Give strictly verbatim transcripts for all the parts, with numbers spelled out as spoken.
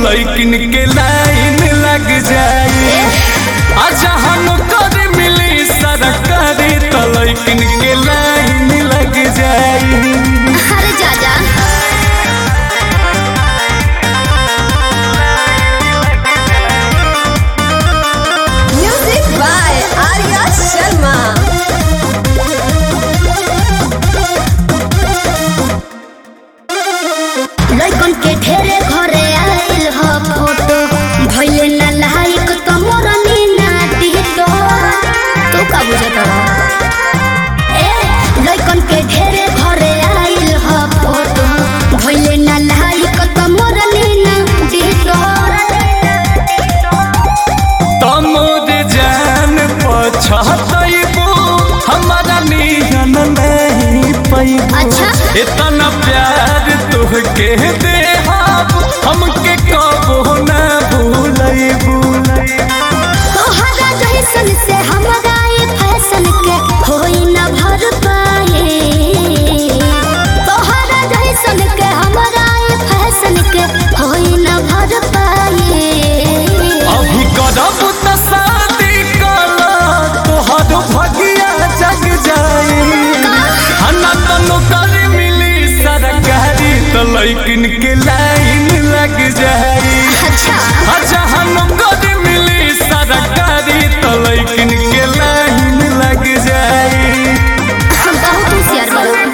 लइकिन के लाइन लग जाई। जहां नौकरी मिली सरकारी तो लइकिन के लाइन लग जाई। अरे जा जा म्यूजिक बाय आर्या शर्मा। लइकन के ढेरे घरे आइल ह फोटो भइले ना लाइक त मोर नीना टिकटो। तू का बुझत ह? ए लइकन के ढेरे घरे आइल ह फोटो भइले ना लाइक त मोर नीना टिकटो। तमोर जान पछतइबो हमारा नियन नहीं पैबो। अच्छा इतना प्यार तुहके देहाब हमके कबो ना भूलइबू। तोहरा जैसन से हमरा ये फैशन के होई ना भर पाए। तोहरा जैसन के हमरा ये फैशन के होई ना भर पाए। अभी करब त शादी कला तोहर भगिया जग जाई। हना त नौकरी मिली सरकारी तो लइकिन के लाइन लग जाई। अच्छा जहां नौकरी मिली सरकारी तो लइकिन के लाइन लग जाई। बहुत होशियार बा।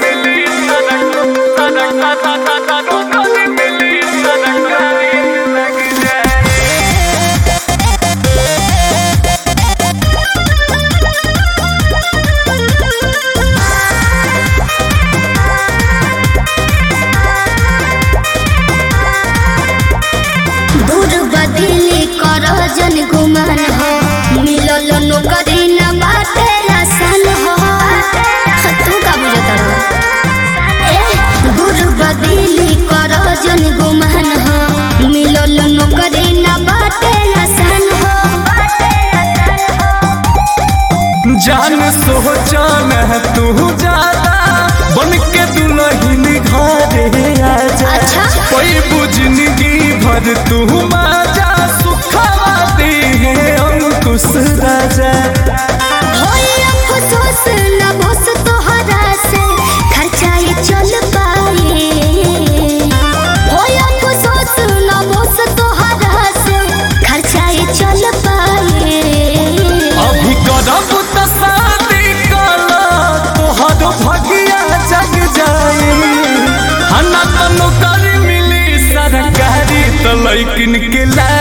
दूर बदली कर जन गुमान हो मिलल नौकरी न बाटे आसान हो। तू का बुझत रह? ए दूर बदली कर जन गुमान हो मिलल नौकरी न बाटे आसान हो। जान सोचन तू ज्यादा बन के दुल्हन घरे आजा। अच्छा कोई बुझनगी भर तू माजा सुखवा दे है अंकुश राजा। होई अफसोस न बस तोहरा से खर्चा ये चल पाए। होई अफसोस न बस तोहरा से खर्चा ये चल पाए। अभी करब त शादी कला तोहर भगिया जग जाई। हना त नौकरी मिली सरकारी तो लइकिन के ला